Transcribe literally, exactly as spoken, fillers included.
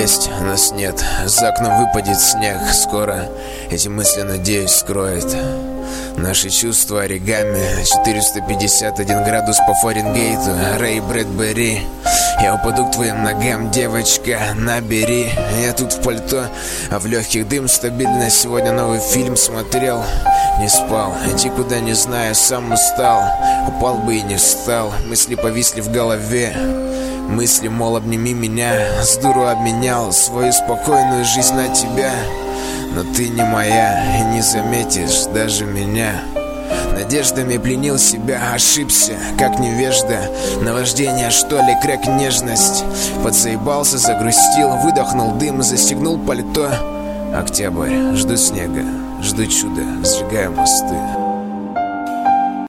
есть, нас нет. За окном выпадет снег. Скоро эти мысли, надеюсь, скроет наши чувства оригами. Четыреста пятьдесят один градус по Фаренгейту. Рэй Брэдбери. Я упаду к твоим ногам, девочка, набери. Я тут в пальто, а в легких дым стабильно. Сегодня новый фильм смотрел, не спал. Идти куда не знаю, сам устал. Упал бы и не встал. Мысли повисли в голове. Мысли, мол, обними меня. С дуру обменял свою спокойную жизнь на тебя. Но ты не моя и не заметишь даже меня. Надеждами пленил себя, ошибся, как невежда. Наваждение, что ли, крэк, нежность. Подзаебался, загрустил, выдохнул дым, застегнул пальто. Октябрь, жду снега, жду чуда, сжигаю мосты.